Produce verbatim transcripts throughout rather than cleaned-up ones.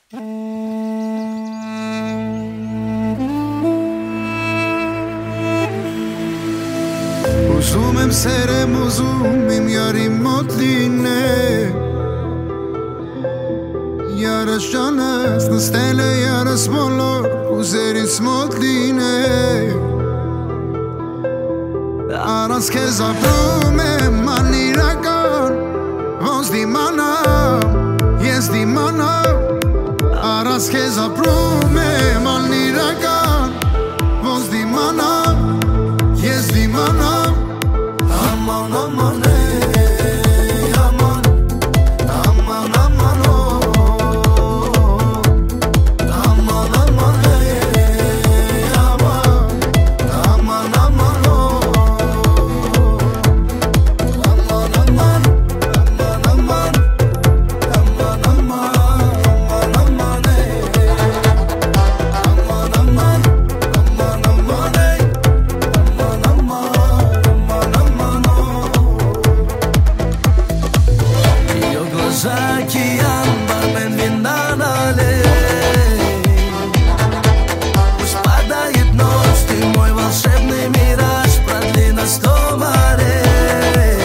Ուզում եմ սերեմ, ուզում իմ յարի մոտ լինել Յարս ջանս նստել է յարս բոլոր ուզերից մոտ լինել Առանց քեզ ապրում եմ անիրական Ոնց դիմանամ, ես դիմանամ Առանց քեզ ապրում եմ անիրական Ոնց դիմանամ, ես դիմանամ Aman aman ey aman Aman aman oh Aman aman ey aman Aman aman oh Aman aman Aman aman Aman aman Aman aman ey Aman aman Aman aman ey Aman aman Океан, бармен вина налей Пусть падает ночь, ты мой волшебный мираж Продли на сто морей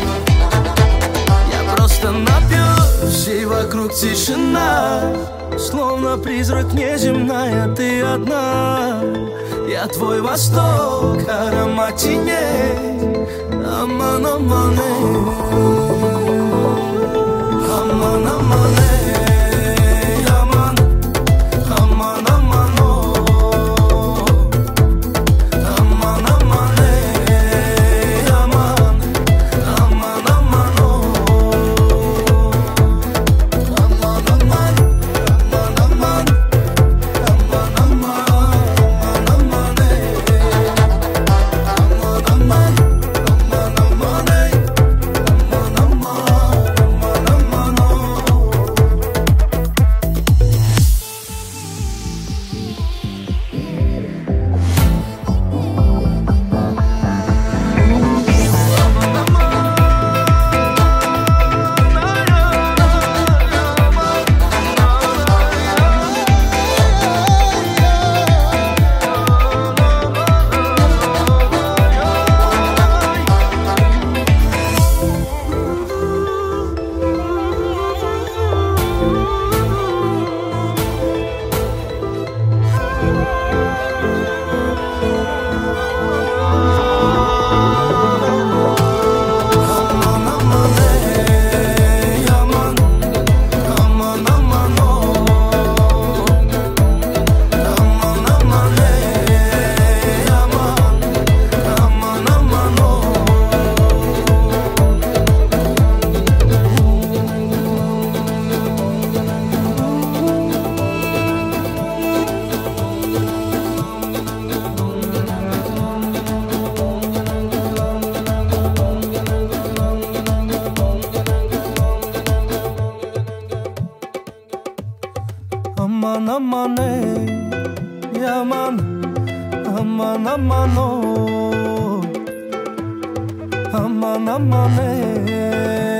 Я просто напьюсь, и вокруг тишина Словно призрак неземная, ты одна Я твой восток, аромат теней Аман, аман, Aman aman ey aman Aman aman oh Aman aman ey aman Aman aman oh Aman aman Aman aman Aman aman Aman aman ey Aman aman Aman aman ey Aman aman Aman aman ey aman Aman aman oh Aman aman ey